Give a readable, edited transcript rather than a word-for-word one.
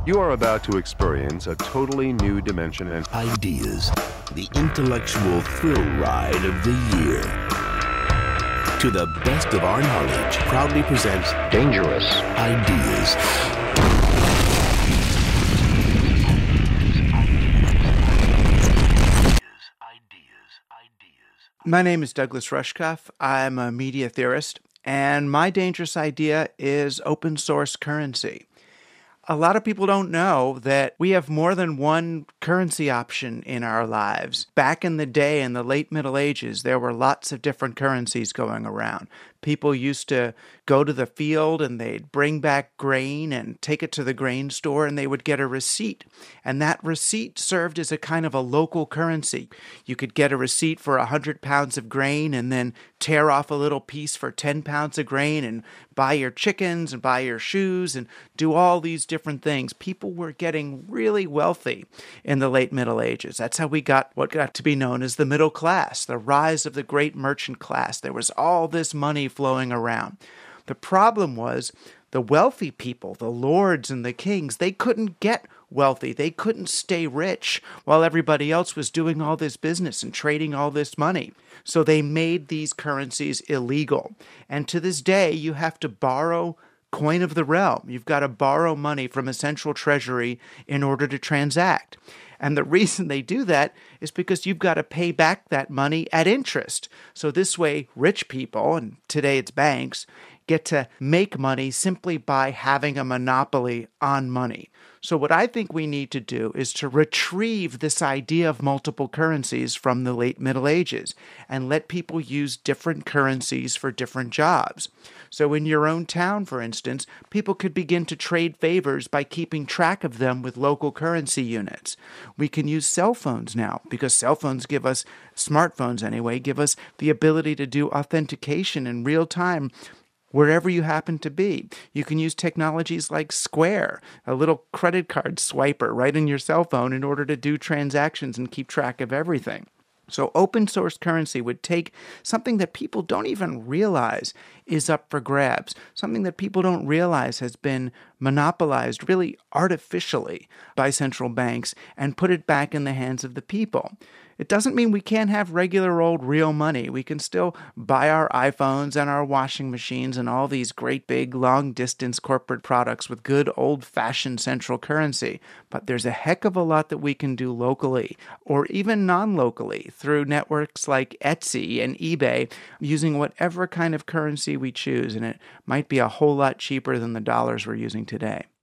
You are about to experience a totally new dimension and Ideas, the intellectual thrill ride of the year. To the best of our knowledge, proudly presents Dangerous Ideas. My name is Douglas Rushkoff. I'm a media theorist, and my dangerous idea is open source currency. A lot of people don't know that we have more than one currency option in our lives. Back in the day, in the late Middle Ages, there were lots of different currencies going around. People used to go to the field and they'd bring back grain and take it to the grain store and they would get a receipt. And that receipt served as a kind of a local currency. You could get a receipt for 100 pounds of grain and then tear off a little piece for 10 pounds of grain and buy your chickens and buy your shoes and do all these different things. People were getting really wealthy in the late Middle Ages. That's how we got what got to be known as the middle class, the rise of the great merchant class. There was all this money flowing around. The problem was the wealthy people, the lords and the kings, they couldn't get wealthy. They couldn't stay rich while everybody else was doing all this business and trading all this money. So they made these currencies illegal. And to this day, you have to borrow coin of the realm. You've got to borrow money from a central treasury in order to transact. And the reason they do that is because you've got to pay back that money at interest. So this way, rich people, and today it's banks, get to make money simply by having a monopoly on money. So what I think we need to do is to retrieve this idea of multiple currencies from the late Middle Ages and let people use different currencies for different jobs. So in your own town, for instance, people could begin to trade favors by keeping track of them with local currency units. We can use cell phones now because cell phones give us, smartphones anyway, give us the ability to do authentication in real time wherever you happen to be. You can use technologies like Square, a little credit card swiper right in your cell phone in order to do transactions and keep track of everything. So open source currency would take something that people don't even realize is up for grabs, something that people don't realize has been monopolized really artificially by central banks, and put it back in the hands of the people. It doesn't mean we can't have regular old real money. We can still buy our iPhones and our washing machines and all these great big long-distance corporate products with good old-fashioned central currency. But there's a heck of a lot that we can do locally or even non-locally through networks like Etsy and eBay using whatever kind of currency we choose. And it might be a whole lot cheaper than the dollars we're using today.